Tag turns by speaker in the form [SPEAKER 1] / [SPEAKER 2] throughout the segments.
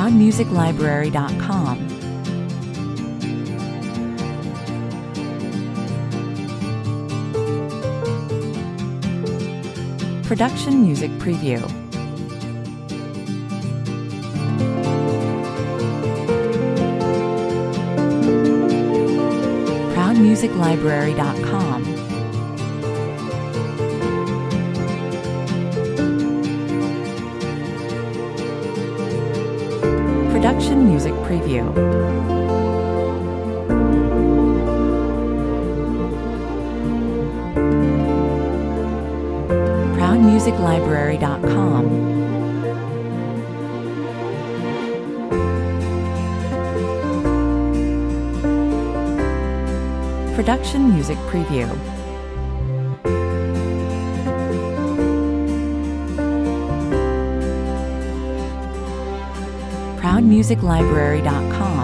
[SPEAKER 1] ProudMusicLibrary.com. Production Music Preview. ProudMusicLibrary.com. Production Music Preview. ProudMusicLibrary.com. Production Music Preview. ProudMusicLibrary.com.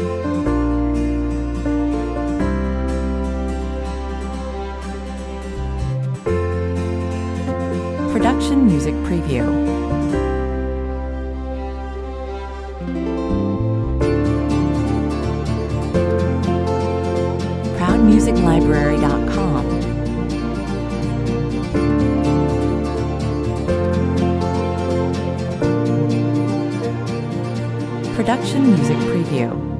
[SPEAKER 1] Production Music Preview. ProudMusicLibrary.com. Production Music Preview.